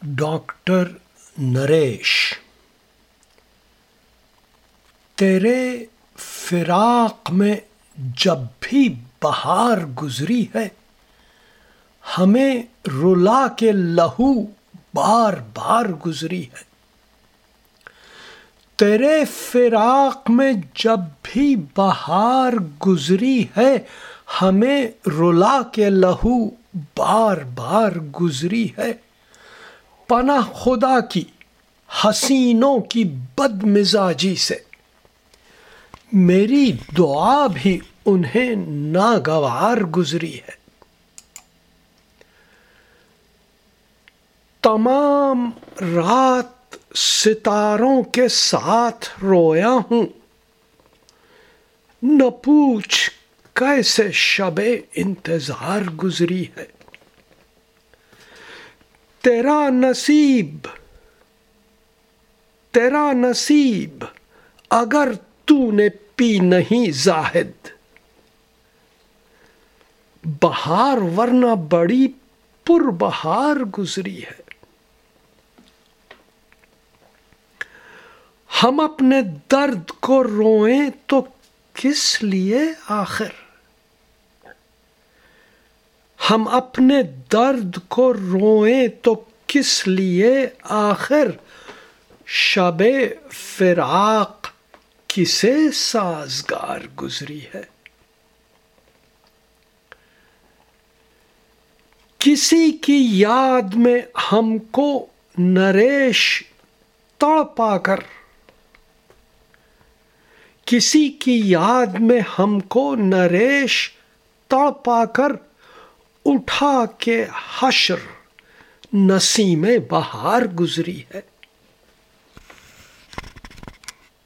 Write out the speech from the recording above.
Doctor Naresh, تیرے فراق میں جب بھی بہار گزری ہے، ہمیں رلا کے لہو بار بار گزری ہے۔ تیرے فراق میں جب بھی بہار گزری ہے، ہمیں رلا کے لہو بار بار گزری ہے۔ پناہ خدا کی حسینوں کی بد مزاجی سے، میری دعا بھی انہیں ناگوار گزری ہے۔ تمام رات ستاروں کے ساتھ رویا ہوں، نہ پوچھ کیسے شب انتظار گزری ہے۔ تیرا نصیب اگر تو نے پی نہیں زاہد، بہار ورنہ بڑی پر بہار گزری ہے۔ ہم اپنے درد کو روئیں تو کس لیے آخر؟ ہم اپنے درد کو روئیں تو کس لیے آخر؟ شب فراق کسے سازگار گزری ہے؟ کسی کی یاد میں ہم کو نریش تڑپا کر، کسی کی یاد میں ہم کو نریش تڑپا کر، اٹھا کے حشر نسیم بہار گزری ہے۔